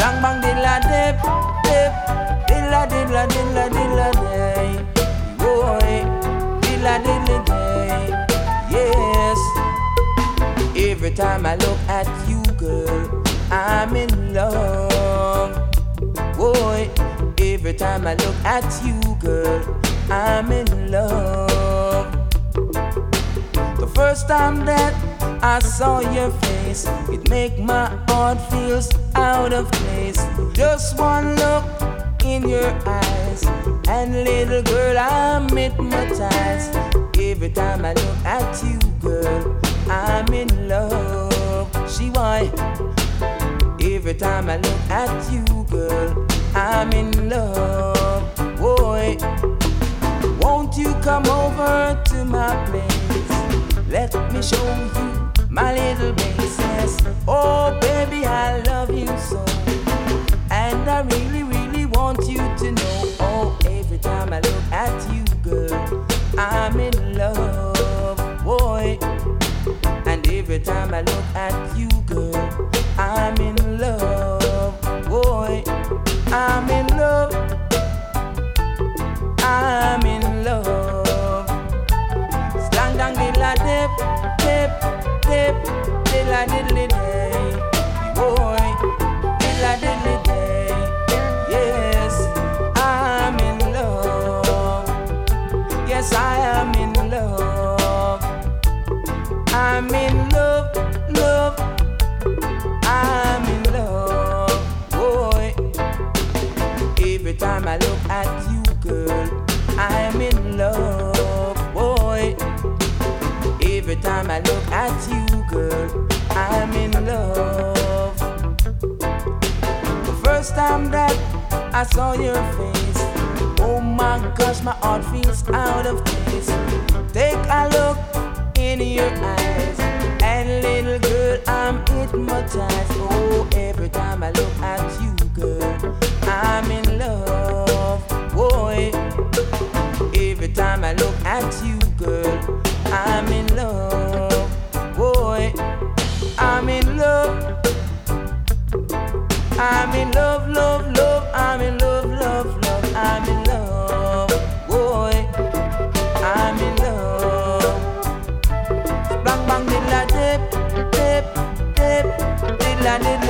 Bang bang dilla dip, dip, dilla dilla dilla dilla day. Boy, dilla dilla day. Yes. Every time I look at you, girl, I'm in love. Boy, every time I look at you, girl, I'm in love. The first time that I saw your face, it make my heart feels out of place. Just one look in your eyes, and little girl, I'm hypnotized. Every time I look at you, girl, I'm in love. She why? Every time I look at you, girl, I'm in love. Boy, won't you come over to my place? Let me show you my little bases. Oh baby, I love you so, and I really, really want you to know. Oh, every time I look at you, girl, I'm in love, boy. And every time I look at you, girl, I'm in love, boy. I'm in love, I'm in love. Slang dang dilla dip, dip, dip, dilla diddly day. Boy, dilla diddly day. Yes, I'm in love. Yes, I am in love. I'm in love, love. I'm in love, boy. Every time I look at you, girl, I'm in love, boy. Every time I look at you, girl, I'm in love. The first time that I saw your face, oh my gosh, my heart feels out of place. Take a look in your eyes, and little girl, I'm hypnotized. Oh, every time I look at you, girl, I'm in love, boy. Every time I look at you, girl, I'm in love, boy. I'm in love. I'm in love, love, love. I'm in love, love, love. I'm in love, boy. I'm in love. Bang bang dilla dip, dip, dip, dilla dip.